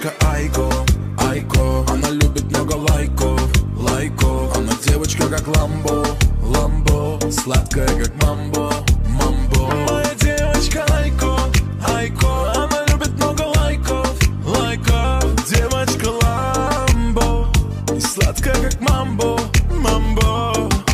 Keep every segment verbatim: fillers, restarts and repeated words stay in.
девочка Айко, Айко. Она любит много лайков, лайков. Она девочка как Ламбо, Ламбо. Сладкая как мамбо, мамбо. Моя девочка Айко, Айко. Она любит много лайков, лайков. Девочка Ламбо. И сладкая как мамбо, мамбо.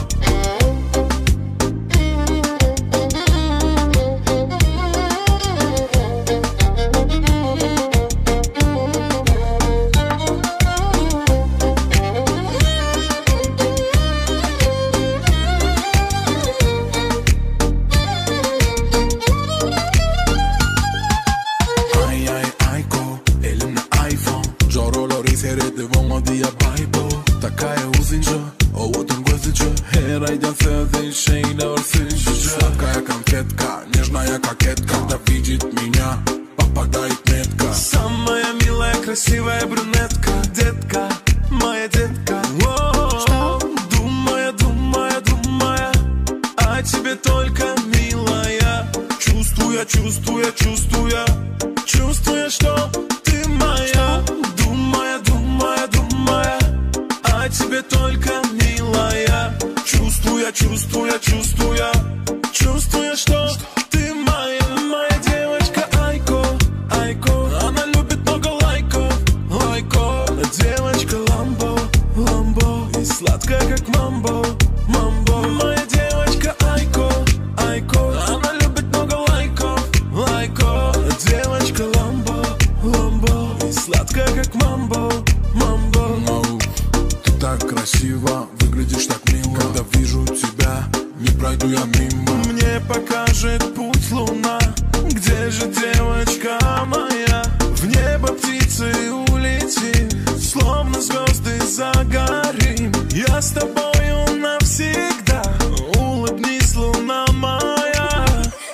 Такая узынча, овутун көзүчө. Her айдын сөзүн шейне өрсүнчү. Сладкая конфетка, нежная кокетка. Когда видит меня, попадает метка. Самая милая, красивая брюнетка. Детка, моя детка. О-о-о. Думая, думая, думая о тебе только, милая. Чувствуя, чувствуя, чувствуя, чувствуя, что ты моя. Думая, думая, думая о тебе только, милая. Чувствуя, чувствуя, чувствуя, чувствуя, что ты моя. Моя девочка Айко, Айко. Она любит много лайков, лайков. Девочка Ламбо, Ламбо. И сладкая как мамбо, мамбо. Моя девочка Айко, Айко. Она любит много лайков, лайков. Девочка Ламбо, Ламбо. И сладкая как мамбо, мамбо. Так красиво, выглядишь так мило. Когда вижу тебя, не пройду я мимо. Мне покажет путь луна. Где же девочка моя? В небо птицы улетим, словно звезды загорим. Я с тобою навсегда. Улыбнись, луна моя.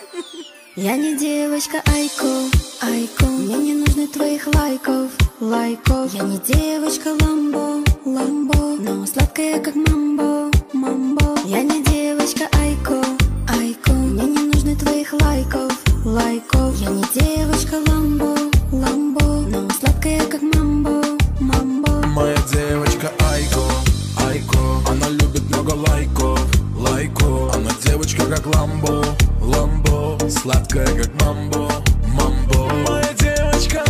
Я не девочка Айко, Айко. Мне не нужны твоих лайков, лайков. Я не девочка Ламбо, Ламбо. Но сладкая как мамбо, мамбо. Я не девочка Айко, Айко. Мне не нужны твоих лайков, лайков. Я не девочка Ламбо, Ламбо. Но сладкая как мамбо, мамбо. Моя девочка Айко, Айко. Она любит много лайков, лайков. Она девочка как Ламбо, Ламбо. Сладкая как мамбо, мамбо. Моя девочка